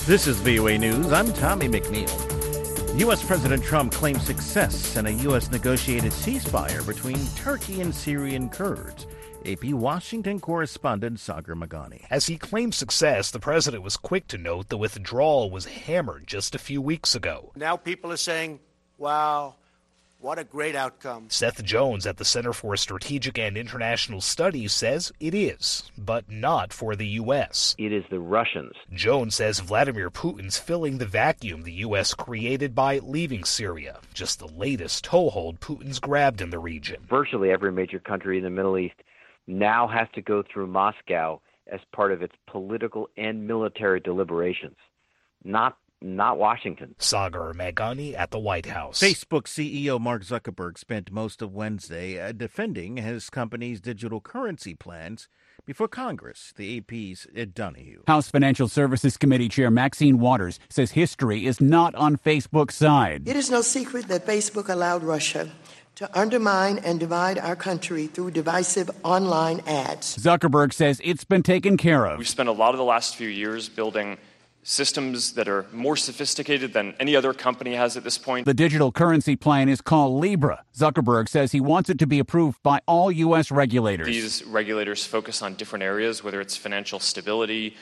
This is VOA News. I'm Tommy McNeil. U.S. President Trump claims success in a U.S. negotiated ceasefire between Turkey and Syrian Kurds. AP Washington correspondent Sagar Meghani. As he claimed success, the president was quick to note the withdrawal was hammered just a few weeks ago. Now people are saying, wow, what a great outcome. Seth Jones at the Center for Strategic and International Studies says it is, but not for the U.S. It is the Russians. Jones says Vladimir Putin's filling the vacuum the U.S. created by leaving Syria, just the latest toehold Putin's grabbed in the region. Virtually every major country in the Middle East now has to go through Moscow as part of its political and military deliberations, not Washington. Sagar Meghani at the White House. Facebook CEO Mark Zuckerberg spent most of Wednesday defending his company's digital currency plans before Congress, the AP's Ed Donahue. House Financial Services Committee Chair Maxine Waters says history is not on Facebook's side. It is no secret that Facebook allowed Russia to undermine and divide our country through divisive online ads. Zuckerberg says it's been taken care of. We've spent a lot of the last few years building systems that are more sophisticated than any other company has at this point. The digital currency plan is called Libra. Zuckerberg says he wants it to be approved by all U.S. regulators. These regulators focus on different areas, whether it's financial stability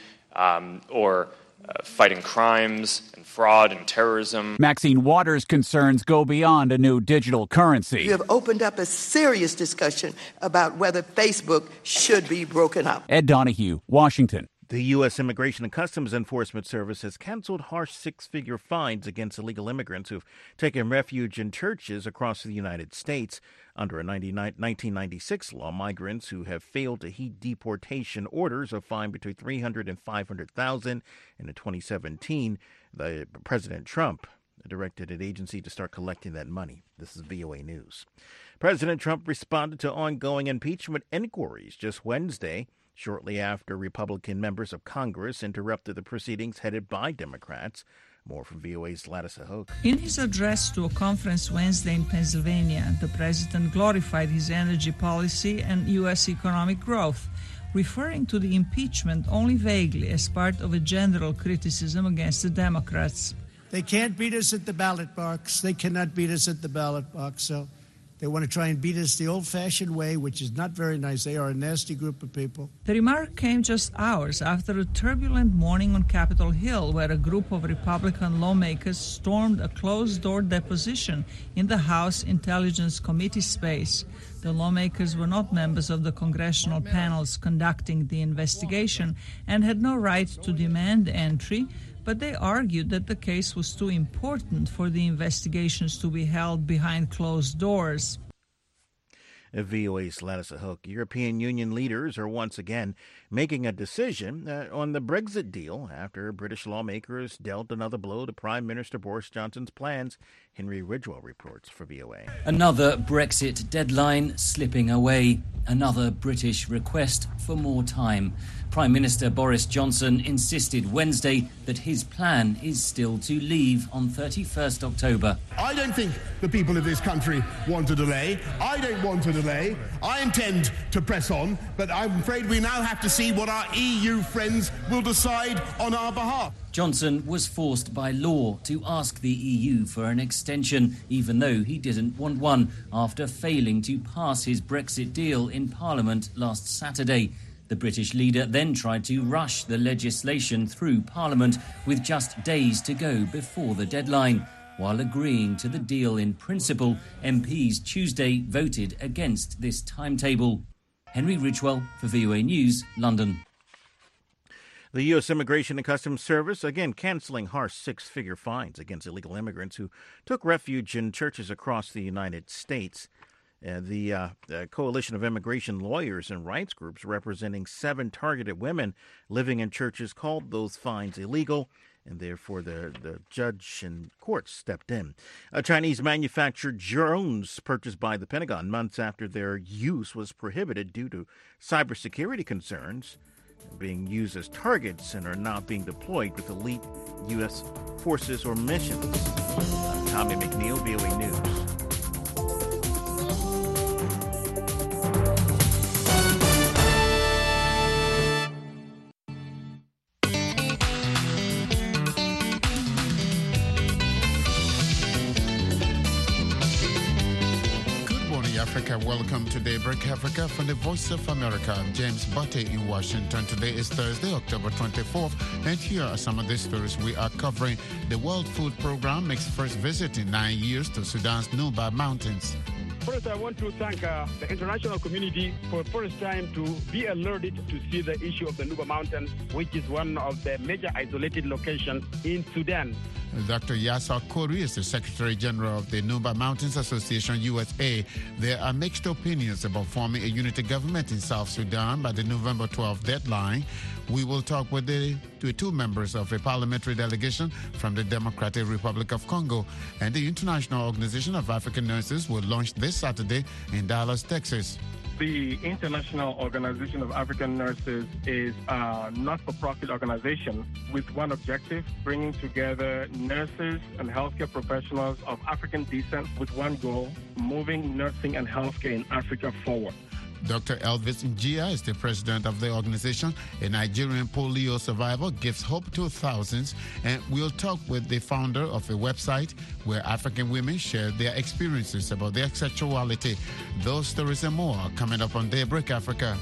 or fighting crimes and fraud and terrorism. Maxine Waters' concerns go beyond a new digital currency. You have opened up a serious discussion about whether Facebook should be broken up. Ed Donahue, Washington. The U.S. Immigration and Customs Enforcement Service has canceled harsh six-figure fines against illegal immigrants who've taken refuge in churches across the United States. Under a 1996 law, migrants who have failed to heed deportation orders are fined between $300,000 and $500,000. And in 2017, President Trump directed an agency to start collecting that money. This is VOA News. President Trump responded to ongoing impeachment inquiries just Wednesday, shortly after Republican members of Congress interrupted the proceedings headed by Democrats. More from VOA's Ladis Ahouk. In his address to a conference Wednesday in Pennsylvania, the president glorified his energy policy and U.S. economic growth, referring to the impeachment only vaguely as part of a general criticism against the Democrats. They can't beat us at the ballot box. They cannot beat us at the ballot box, so they want to try and beat us the old-fashioned way, which is not very nice. They are a nasty group of people. The remark came just hours after a turbulent morning on Capitol Hill, where a group of Republican lawmakers stormed a closed-door deposition in the House Intelligence Committee space. The lawmakers were not members of the congressional panels conducting the investigation and had no right to demand entry, but they argued that the case was too important for the investigations to be held behind closed doors. VOA's Ladis Ahouk. European Union leaders are once again making a decision on the Brexit deal after British lawmakers dealt another blow to Prime Minister Boris Johnson's plans. Henry Ridgwell reports for VOA. Another Brexit deadline slipping away. Another British request for more time. Prime Minister Boris Johnson insisted Wednesday that his plan is still to leave on 31st October. I don't think the people of this country want a delay. I don't want a delay. I intend to press on, but I'm afraid we now have to see what our EU friends will decide on our behalf. Johnson was forced by law to ask the EU for an extension, even though he didn't want one, after failing to pass his Brexit deal in Parliament last Saturday. The British leader then tried to rush the legislation through Parliament with just days to go before the deadline. While agreeing to the deal in principle, MPs Tuesday voted against this timetable. Henry Ridgwell for VOA News, London. The U.S. Immigration and Customs Service, again, canceling harsh six-figure fines against illegal immigrants who took refuge in churches across the United States. The Coalition of Immigration Lawyers and Rights Groups representing 7 targeted women living in churches called those fines illegal, and therefore the judge and courts stepped in. A Chinese manufactured drones purchased by the Pentagon months after their use was prohibited due to cybersecurity concerns, being used as targets and are not being deployed with elite U.S. forces or missions. I'm Tommy McNeil, VOA News. Africa. Welcome to Daybreak Africa from the Voice of America. I'm James Butte in Washington. Today is Thursday, October 24th, and here are some of the stories we are covering. The World Food Programme makes first visit in 9 years to Sudan's Nuba Mountains. First, I want to thank the international community for the first time to be alerted to see the issue of the Nuba Mountains, which is one of the major isolated locations in Sudan. Dr. Yasser Khoury is the Secretary General of the Nuba Mountains Association, USA. There are mixed opinions about forming a unity government in South Sudan by the November 12th deadline. We will talk with the two members of a parliamentary delegation from the Democratic Republic of Congo. And the International Organization of African Nurses will launch this Saturday in Dallas, Texas. The International Organization of African Nurses is a not-for-profit organization with one objective, bringing together nurses and healthcare professionals of African descent with one goal, moving nursing and healthcare in Africa forward. Dr. Elvis Njia is the president of the organization. A Nigerian polio survivor gives hope to thousands. And we'll talk with the founder of a website where African women share their experiences about their sexuality. Those stories and more are coming up on Daybreak Africa.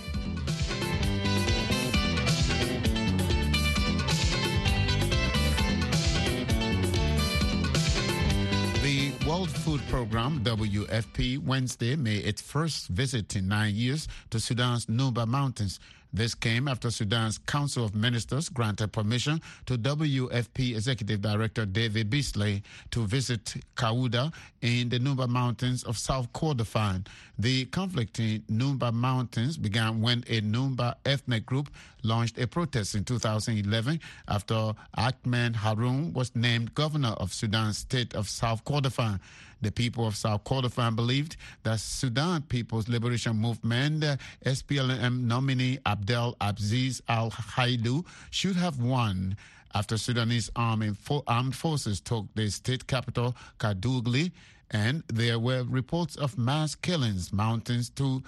World Food Programme, WFP, Wednesday made its first visit in 9 years to Sudan's Nuba Mountains. This came after Sudan's Council of Ministers granted permission to WFP Executive Director David Beasley to visit Kauda in the Nuba Mountains of South Kordofan. The conflict in Nuba Mountains began when a Nuba ethnic group launched a protest in 2011 after Ahmed Haroun was named governor of Sudan's state of South Kordofan. The people of South Kordofan believed that Sudan People's Liberation Movement SPLM nominee Abdel Aziz Al-Haidu should have won after Sudanese armed forces took the state capital, Kadugli, and there were reports of mass killings amounting to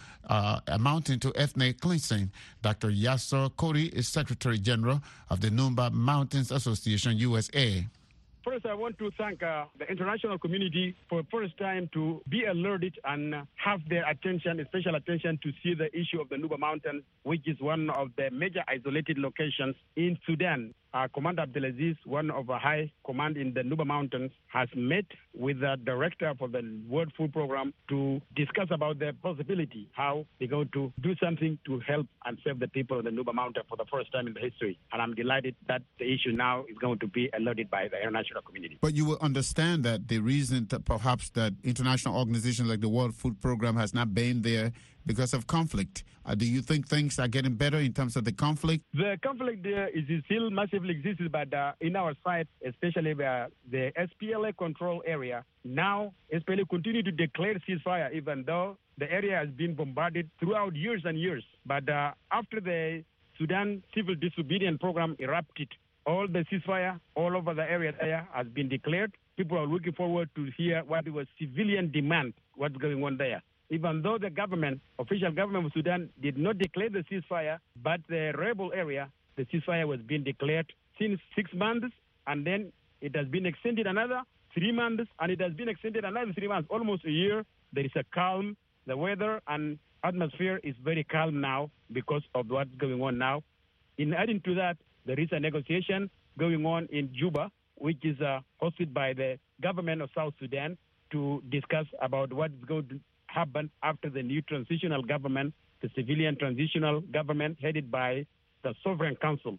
ethnic cleansing. Dr. Yasser Khoury is Secretary General of the Nuba Mountains Association, USA. First, I want to thank the international community for the first time to be alerted and have their attention, special attention, to see the issue of the Nuba Mountains, which is one of the major isolated locations in Sudan. Commander Abdelaziz, one of the high command in the Nuba Mountains, has met with the director for the World Food Programme to discuss about the possibility, how they're going to do something to help and save the people of the Nuba Mountain for the first time in the history. And I'm delighted that the issue now is going to be alerted by the international community. But you will understand that the reason that perhaps that international organizations like the World Food Programme has not been there because of conflict. Do you think things are getting better in terms of the conflict? The conflict is still massively exists, but in our side, especially the SPLA control area, now SPLA continue to declare ceasefire, even though the area has been bombarded throughout years and years. But after the Sudan Civil Disobedience Program erupted, all the ceasefire all over the area there has been declared. People are looking forward to hear what was civilian demand, what's going on there. Even though the official government of Sudan did not declare the ceasefire, but the rebel area, the ceasefire was being declared since 6 months, and then it has been extended another 3 months, and it has been extended another 3 months, almost a year. There is a calm. The weather and atmosphere is very calm now because of what's going on now. In addition to that, there is a negotiation going on in Juba, which is hosted by the government of South Sudan to discuss about what is going to happen after the new transitional government, the civilian transitional government headed by the Sovereign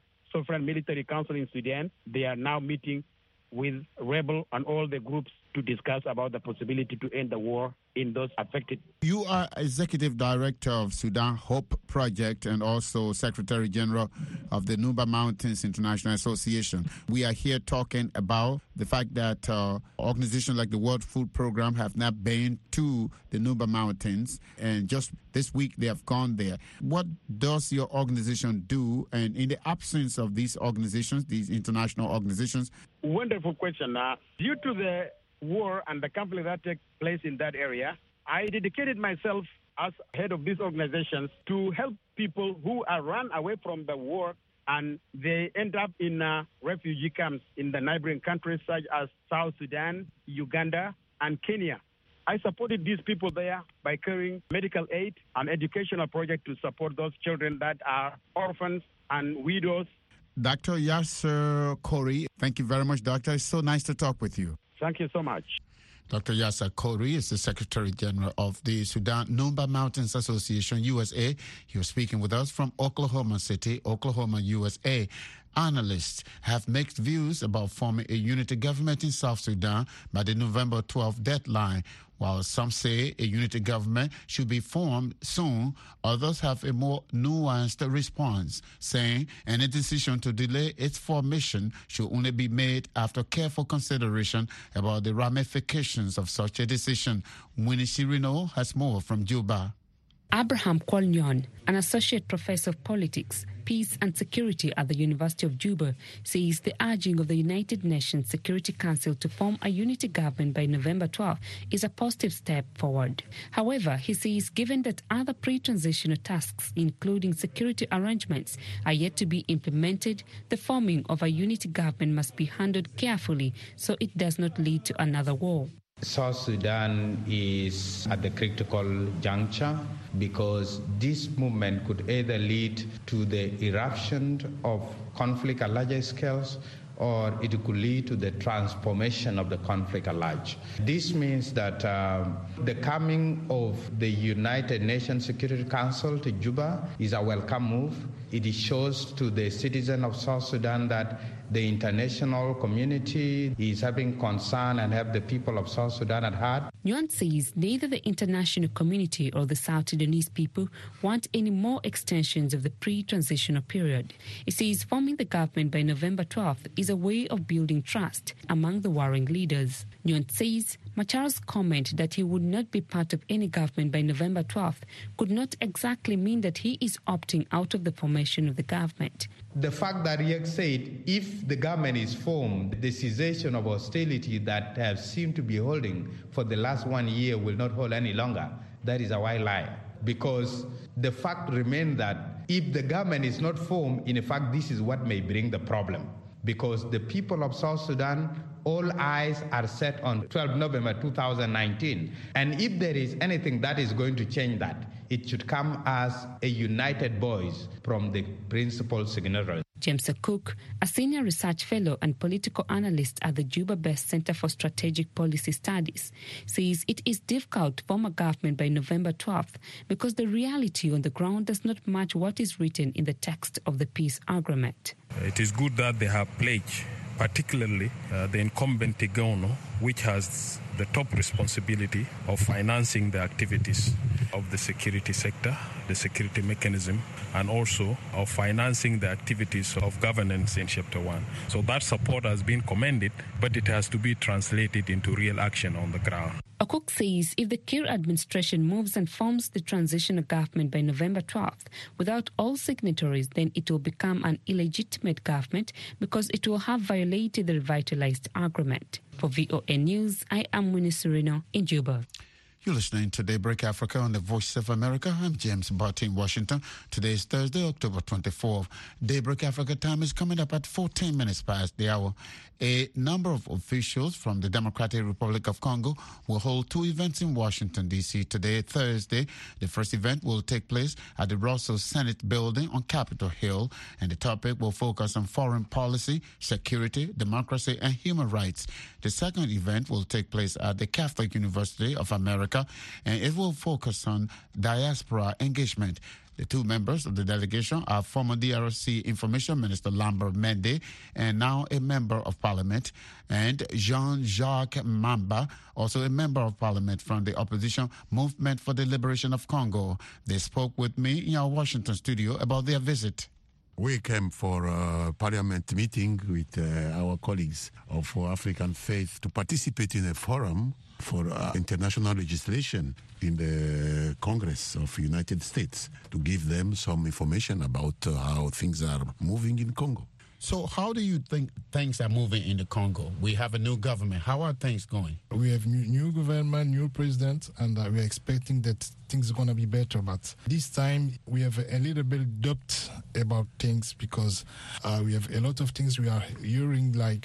Military Council in Sudan. They are now meeting with rebel and all the groups to discuss about the possibility to end the war in those affected. You are Executive Director of Sudan Hope Project and also Secretary General of the Nuba Mountains International Association. We are here talking about the fact that organizations like the World Food Programme have not been to the Nuba Mountains, and just this week they have gone there. What does your organization do? And in the absence of these organizations, these international organizations? Wonderful question. Due to the war and the conflict that takes place in that area, I dedicated myself as head of these organizations to help people who are run away from the war and they end up in refugee camps in the neighboring countries such as South Sudan, Uganda, and Kenya. I supported these people there by carrying medical aid and educational project to support those children that are orphans and widows. Dr. Yasser Khoury, thank you very much, Doctor. It's so nice to talk with you. Thank you so much. Dr. Yasser Khoury is the Secretary General of the Sudan Numba Mountains Association, USA. He was speaking with us from Oklahoma City, Oklahoma, USA. Analysts have mixed views about forming a unity government in South Sudan by the November 12th deadline. While some say a unity government should be formed soon, others have a more nuanced response, saying any decision to delay its formation should only be made after careful consideration about the ramifications of such a decision. Winnie Shirino has more from Juba. Abraham Kwolnyon, an associate professor of politics, peace and security at the University of Juba, says the urging of the United Nations Security Council to form a unity government by November 12 is a positive step forward. However, he says given that other pre-transitional tasks, including security arrangements, are yet to be implemented, the forming of a unity government must be handled carefully so it does not lead to another war. South Sudan is at the critical juncture because this movement could either lead to the eruption of conflict at larger scales or it could lead to the transformation of the conflict at large. This means that the coming of the United Nations Security Council to Juba is a welcome move. It shows to the citizens of South Sudan that the international community is having concern and have the people of South Sudan at heart. Nguyen says neither the international community or the South Sudanese people want any more extensions of the pre-transitional period. He says forming the government by November 12th is a way of building trust among the warring leaders. Nguyen says Machar's comment that he would not be part of any government by November 12th could not exactly mean that he is opting out of the formation of the government. The fact that Riek said if the government is formed, the cessation of hostility that have seemed to be holding for the last 1 year will not hold any longer, that is a white lie. Because the fact remains that if the government is not formed, in fact, this is what may bring the problem. Because the people of South Sudan, all eyes are set on 12 November 2019. And if there is anything that is going to change that, it should come as a united voice from the principal signatories. James Cook, a senior research fellow and political analyst at the Juba-based Center for Strategic Policy Studies, says it is difficult to form a government by November 12th because the reality on the ground does not match what is written in the text of the peace agreement. It is good that they have pledged, particularly the incumbent Tigano, which has the top responsibility of financing the activities of the security sector, the security mechanism, and also of financing the activities of governance in Chapter 1. So that support has been commended, but it has to be translated into real action on the ground. Okuk says if the Kiir administration moves and forms the transitional government by November 12th without all signatories, then it will become an illegitimate government because it will have violated the revitalized agreement. For VOA News, I am Winnie Serino in Juba. You're listening to Daybreak Africa on the Voice of America. I'm James Barty in Washington. Today is Thursday, October 24th. Daybreak Africa time is coming up at 14 minutes past the hour. A number of officials from the Democratic Republic of Congo will hold two events in Washington, D.C. today, Thursday. The first event will take place at the Russell Senate building on Capitol Hill, and the topic will focus on foreign policy, security, democracy, and human rights. The second event will take place at the Catholic University of America, and it will focus on diaspora engagement. The two members of the delegation are former DRC Information Minister Lambert Mende and now a member of Parliament, and Jean-Jacques Mamba, also a member of Parliament from the opposition Movement for the Liberation of Congo. They spoke with me in our Washington studio about their visit. We came for a parliament meeting with our colleagues of African faith to participate in a forum for international legislation in the Congress of the United States to give them some information about how things are moving in Congo. So how do you think things are moving in the Congo? We have a new government. How are things going? We have new government, new president, and we're expecting that things are going to be better. But this time we have a little bit doubt about things because we have a lot of things we are hearing, like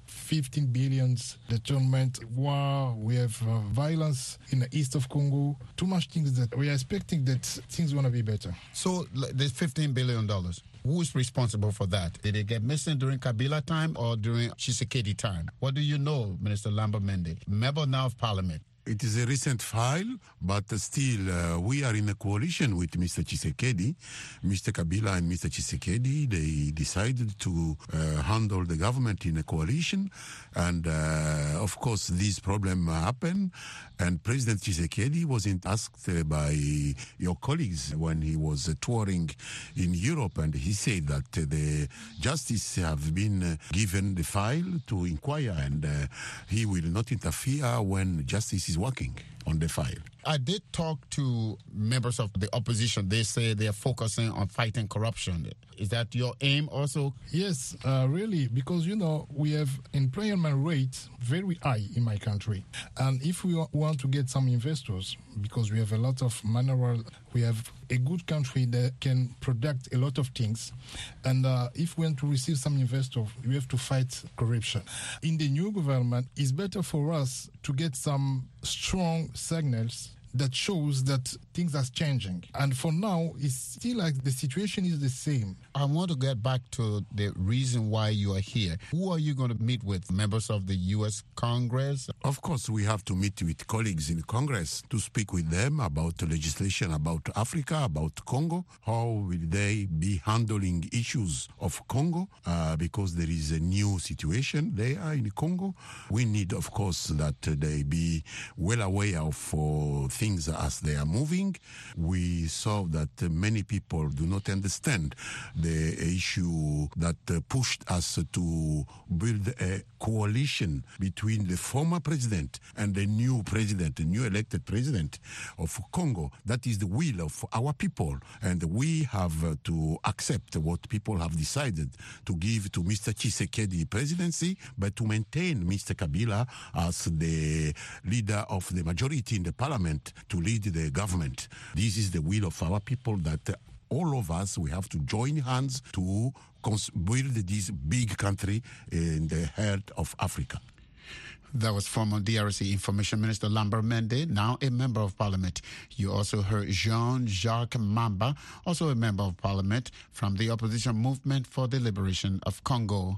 15 billion determined war. We have violence in the east of Congo. Too much things that we are expecting that things are going to be better. So there's $15 billion. Who is responsible for that? Did it get missing during Kabila time or during Tshisekedi time? What do you know, Minister Lambert Mende, member now of Parliament? It is a recent file, but still we are in a coalition with Mr. Tshisekedi. Mr. Kabila and Mr. Tshisekedi, they decided to handle the government in a coalition. And of course, this problem happened. And President Tshisekedi was asked by your colleagues when he was touring in Europe. And he said that the justice have been given the file to inquire and he will not interfere when justice is working on the file. I did talk to members of the opposition. They say they are focusing on fighting corruption. Is that your aim also? Yes, really, because, we have employment rate very high in my country. And if we want to get some investors, because we have a lot of mineral, we have a good country that can produce a lot of things. And if we want to receive some investors, we have to fight corruption. In the new government, it's better for us to get some strong signals that shows that things are changing. And for now, it's still like the situation is the same. I want to get back to the reason why you are here. Who are you going to meet with? Members of the U.S. Congress? Of course, we have to meet with colleagues in Congress to speak with them about the legislation about Africa, about Congo. How will they be handling issues of Congo? Because there is a new situation there in Congo. We need, of course, that they be well aware of things as they are moving. We saw that many people do not understand the issue that pushed us to build a coalition between the former president and the new president, the new elected president of Congo. That is the will of our people. And we have to accept what people have decided to give to Mr. Tshisekedi presidency, but to maintain Mr. Kabila as the leader of the majority in the parliament to lead the government. This is the will of our people that all of us, we have to join hands to build this big country in the heart of Africa. That was former DRC Information Minister Lambert Mende, now a member of Parliament. You also heard Jean-Jacques Mamba, also a member of Parliament from the opposition movement for the liberation of Congo.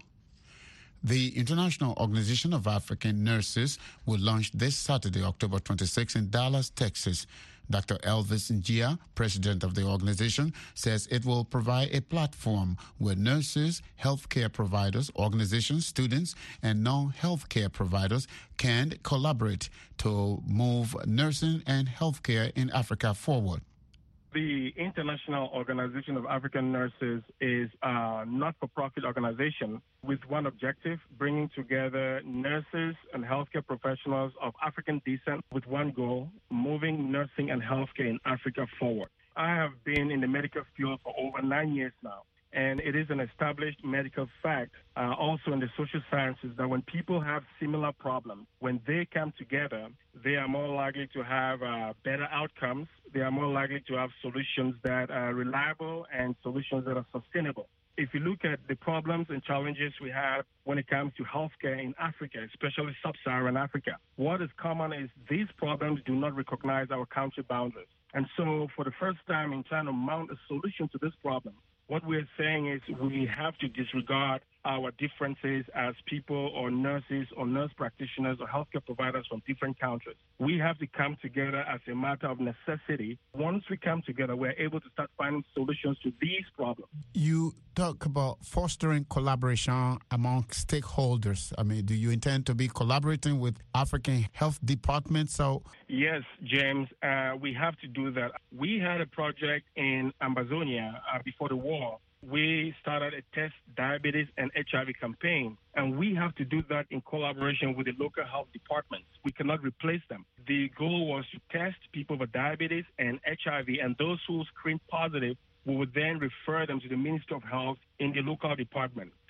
The International Organization of African Nurses will launch this Saturday, October 26, in Dallas, Texas. Dr. Elvis Njia, president of the organization, says it will provide a platform where nurses, healthcare providers, organizations, students, and non-healthcare providers can collaborate to move nursing and healthcare in Africa forward. The International Organization of African Nurses is a not-for-profit organization with one objective, bringing together nurses and healthcare professionals of African descent with one goal, moving nursing and healthcare in Africa forward. I have been in the medical field for over 9 years now. And it is an established medical fact, also in the social sciences, that when people have similar problems, when they come together, they are more likely to have better outcomes. They are more likely to have solutions that are reliable and solutions that are sustainable. If you look at the problems and challenges we have when it comes to healthcare in Africa, especially sub-Saharan Africa, what is common is these problems do not recognize our country boundaries. And so for the first time in trying to mount a solution to this problem, what we're saying is we have to disregard our differences as people or nurses or nurse practitioners or healthcare providers from different countries. We have to come together as a matter of necessity. Once we come together, we're able to start finding solutions to these problems. You talk about fostering collaboration among stakeholders. I mean, do you intend to be collaborating with African health departments? Yes, James, we have to do that. We had a project in Amazonia before the war. We started a test diabetes and HIV campaign, and we have to do that in collaboration with the local health departments. We cannot replace them. The goal was to test people with diabetes and HIV, and those who screened positive, we would then refer them to the Ministry of Health in the local department.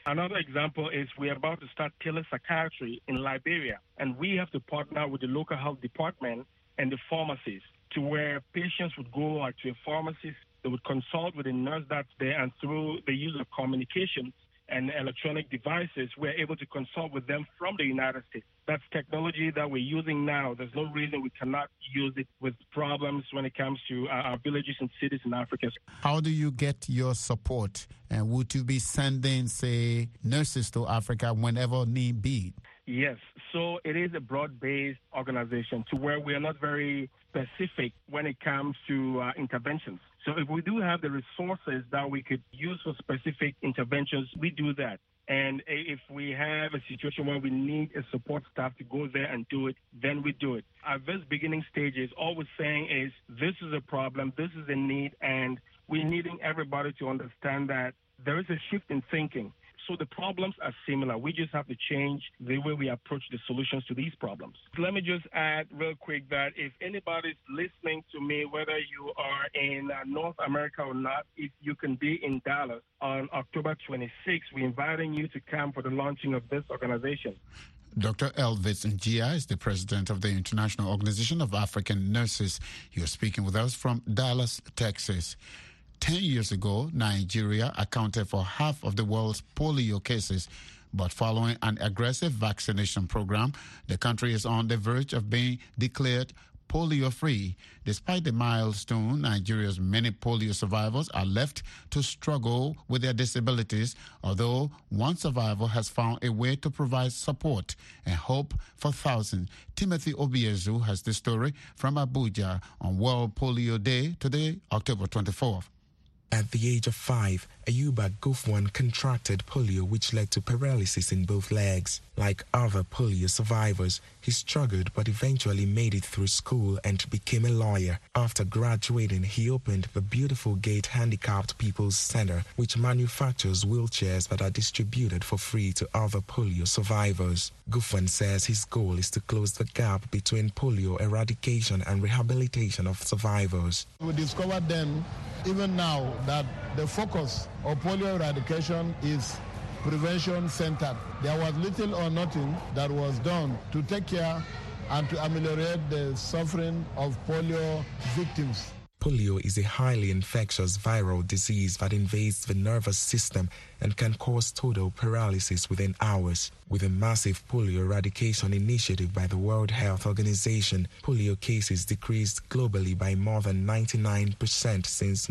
Another example is we're about to start telepsychiatry in Liberia, and we have to partner with the local health department and the pharmacies to where patients would go to a pharmacist, they would consult with a nurse that's there, and through the use of communication and electronic devices, we're able to consult with them from the United States. That's technology that we're using now. There's no reason we cannot use it with problems when it comes to our villages and cities in Africa. How do you get your support? And would you be sending, say, nurses to Africa whenever need be? Yes. So it is a broad-based organization to where we are not very specific when it comes to interventions. So if we do have the resources that we could use for specific interventions, we do that. And if we have a situation where we need a support staff to go there and do it, then we do it. At this beginning stages, all we're saying is this is a problem, this is a need, and we're needing everybody to understand that there is a shift in thinking. So the problems are similar. We just have to change the way we approach the solutions to these problems. Let me just add real quick that if anybody's listening to me, whether you are in North America or not, if you can be in Dallas on October 26th, we're inviting you to come for the launching of this organization. Dr. Elvis Njia is the president of the International Organization of African Nurses. You're speaking with us from Dallas, Texas. 10 years ago, Nigeria accounted for half of the world's polio cases, but following an aggressive vaccination program, the country is on the verge of being declared polio-free. Despite the milestone, Nigeria's many polio survivors are left to struggle with their disabilities, although one survivor has found a way to provide support and hope for thousands. Timothy Obiezu has the story from Abuja on World Polio Day, today, October 24th. At the age of 5, Ayuba Gufwan contracted polio, which led to paralysis in both legs. Like other polio survivors, he struggled but eventually made it through school and became a lawyer. After graduating, he opened the Beautiful Gate Handicapped People's Center, which manufactures wheelchairs that are distributed for free to other polio survivors. Gufwan says his goal is to close the gap between polio eradication and rehabilitation of survivors. We discovered then, even now, that the focus of polio eradication is prevention-centered. There was little or nothing that was done to take care and to ameliorate the suffering of polio victims. Polio is a highly infectious viral disease that invades the nervous system and can cause total paralysis within hours. With a massive polio eradication initiative by the World Health Organization, polio cases decreased globally by more than 99% since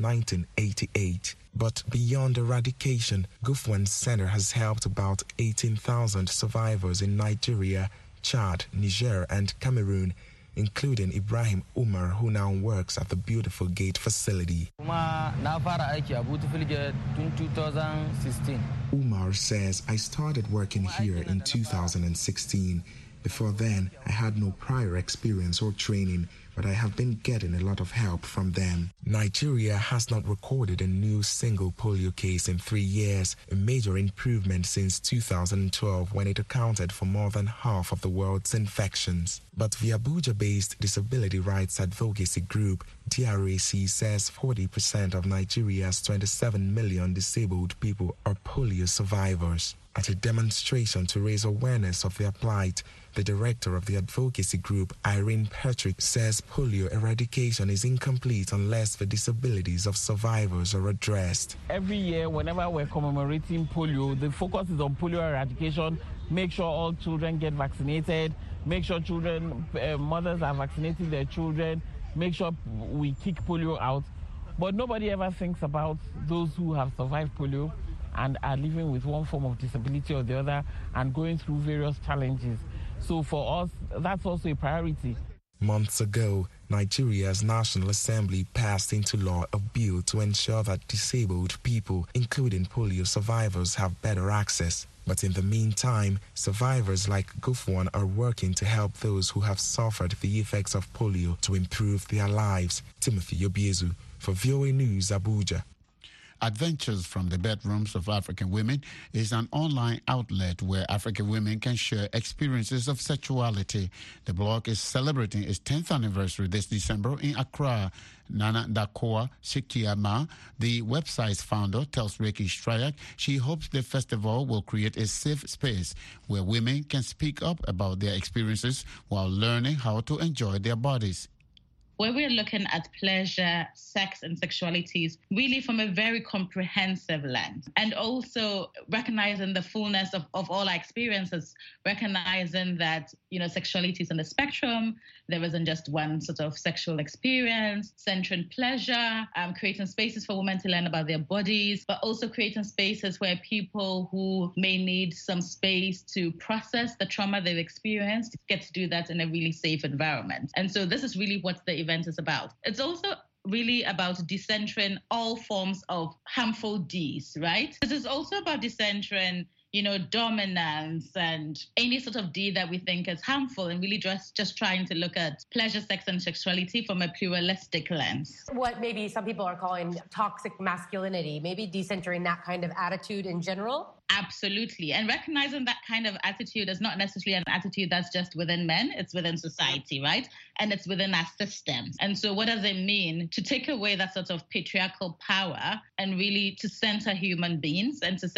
1988. But beyond eradication, Gufwan's center has helped about 18,000 survivors in Nigeria, Chad, Niger, and Cameroon, including Ibrahim Umar, who now works at the Beautiful Gate facility. Umar says, I started working here in 2016. Before then, I had no prior experience or training, but I have been getting a lot of help from them. Nigeria has not recorded a new single polio case in 3 years, a major improvement since 2012 when it accounted for more than half of the world's infections. But the Abuja-based disability rights advocacy group, DRAC, says 40% of Nigeria's 27 million disabled people are polio survivors. At a demonstration to raise awareness of their plight, the director of the advocacy group, Irene Patrick, says polio eradication is incomplete unless the disabilities of survivors are addressed. Every year, whenever we're commemorating polio, the focus is on polio eradication. Make sure all children get vaccinated. Make sure mothers are vaccinating their children. Make sure we kick polio out. But nobody ever thinks about those who have survived polio and are living with one form of disability or the other and going through various challenges. So for us, that's also a priority. Months ago, Nigeria's National Assembly passed into law a bill to ensure that disabled people, including polio survivors, have better access. But in the meantime, survivors like Gufwan are working to help those who have suffered the effects of polio to improve their lives. Timothy Obiezu for VOA News, Abuja. Adventures from the Bedrooms of African Women is an online outlet where African women can share experiences of sexuality. The blog is celebrating its 10th anniversary this December in Accra. Nana Dakoa Sikiama, the website's founder, tells Ricky Strayak she hopes the festival will create a safe space where women can speak up about their experiences while learning how to enjoy their bodies. Where we're looking at pleasure, sex, and sexualities really from a very comprehensive lens, and also recognizing the fullness of all our experiences, recognizing that, sexuality is on the spectrum. There isn't just one sort of sexual experience, centering pleasure, creating spaces for women to learn about their bodies, but also creating spaces where people who may need some space to process the trauma they've experienced get to do that in a really safe environment. And so this is really what the event is about. It's also really about decentering all forms of harmful Ds, right? This is also about decentering dominance and any sort of D that we think is harmful, and really just trying to look at pleasure, sex, and sexuality from a pluralistic lens. What maybe some people are calling toxic masculinity, maybe decentering that kind of attitude in general? Absolutely. And recognizing that kind of attitude is not necessarily an attitude that's just within men, it's within society, right? And it's within our systems. And so what does it mean to take away that sort of patriarchal power and really to center human beings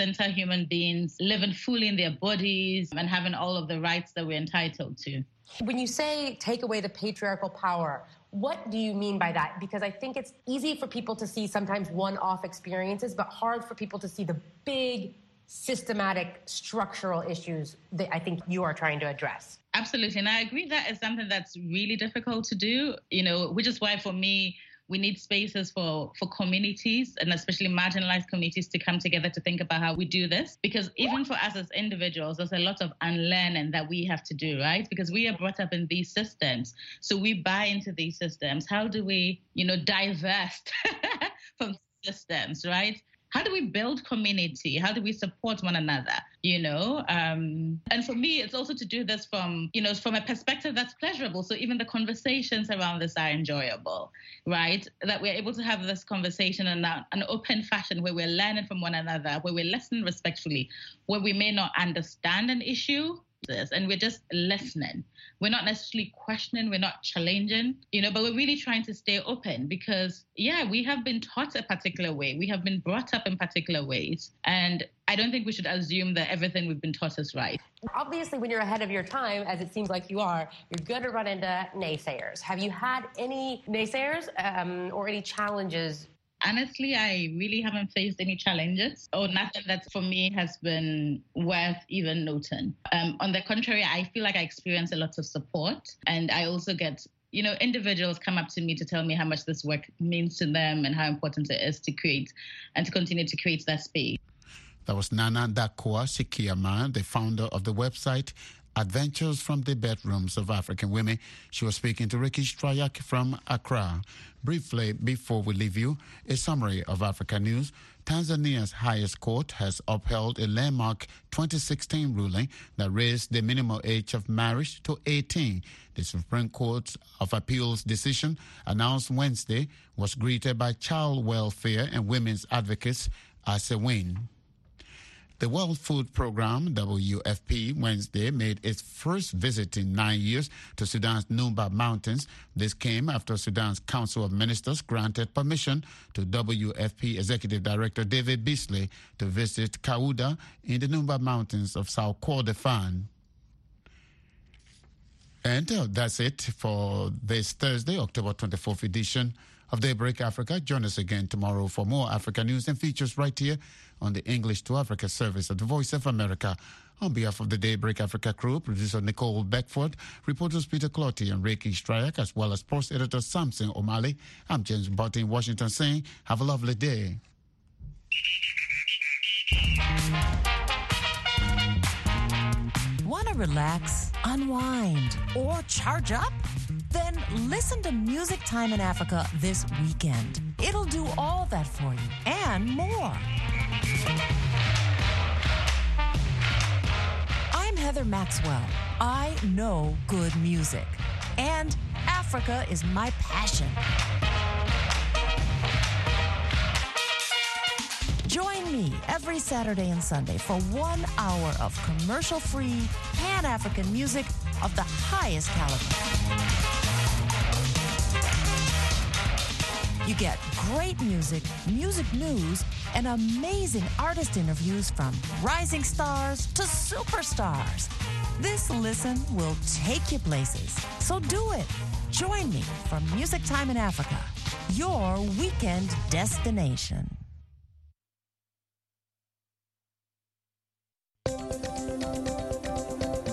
living fully in their bodies and having all of the rights that we're entitled to? When you say take away the patriarchal power, what do you mean by that? Because I think it's easy for people to see sometimes one-off experiences, but hard for people to see the big systematic structural issues that I think you are trying to address. Absolutely. And I agree that is something that's really difficult to do, which is why for me, we need spaces for communities and especially marginalized communities to come together to think about how we do this. Because even for us as individuals, there's a lot of unlearning that we have to do, right? Because we are brought up in these systems. So we buy into these systems. How do we, divest from systems, right? How do we build community? How do we support one another? And for me, it's also to do this from a perspective that's pleasurable. So even the conversations around this are enjoyable, right? That we're able to have this conversation in an open fashion where we're learning from one another, where we're listening respectfully, where we may not understand an issue, and we're just listening. We're not necessarily questioning, we're not challenging, but we're really trying to stay open because, we have been taught a particular way. We have been brought up in particular ways. And I don't think we should assume that everything we've been taught is right. Obviously, when you're ahead of your time, as it seems like you are, you're going to run into naysayers. Have you had any naysayers or any challenges? Honestly, I really haven't faced any challenges or nothing that for me has been worth even noting. On the contrary, I feel like I experience a lot of support, and I also get, individuals come up to me to tell me how much this work means to them and how important it is to create and to continue to create that space. That was Nana Dakoa Sikiama, the founder of the website Adventures from the Bedrooms of African Women. She was speaking to Ricky Strayak from Accra. Briefly, before we leave you, a summary of Africa news. Tanzania's highest court has upheld a landmark 2016 ruling that raised the minimum age of marriage to 18. The Supreme Court of Appeal's decision, announced Wednesday, was greeted by child welfare and women's advocates as a win. The World Food Programme, WFP, Wednesday made its first visit in 9 years to Sudan's Numba Mountains. This came after Sudan's Council of Ministers granted permission to WFP Executive Director David Beasley to visit Kauda in the Numba Mountains of South Kordofan. And that's it for this Thursday, October 24th edition of Daybreak Africa. Join us again tomorrow for more Africa news and features right here on the English to Africa service of the Voice of America. On behalf of the Daybreak Africa crew, producer Nicole Beckford, reporters Peter Clotty and Ricky Strayak, as well as post editor Samson O'Malley, I'm James Botte in Washington saying, have a lovely day. Want to relax, unwind, or charge up? Then listen to Music Time in Africa this weekend. It'll do all that for you and more. I'm Heather Maxwell. I know good music, and Africa is my passion. Join me every Saturday and Sunday for 1 hour of commercial-free, Pan-African music of the highest caliber. You get great music, music news, and amazing artist interviews from rising stars to superstars. This listen will take you places. So do it. Join me for Music Time in Africa, your weekend destination.